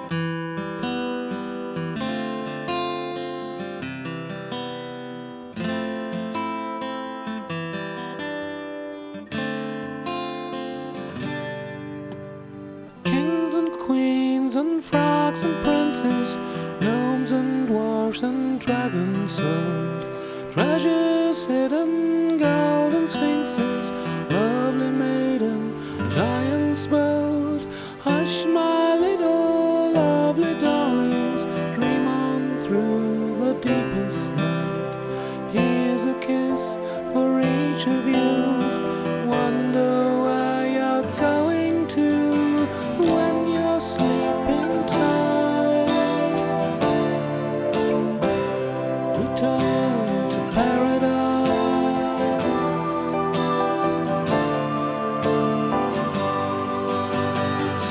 Kings and queens and frogs and princes, gnomes and dwarfs and dragons sold, treasures hidden, golden sphinxes, lovely maiden, giants bold. Hush, my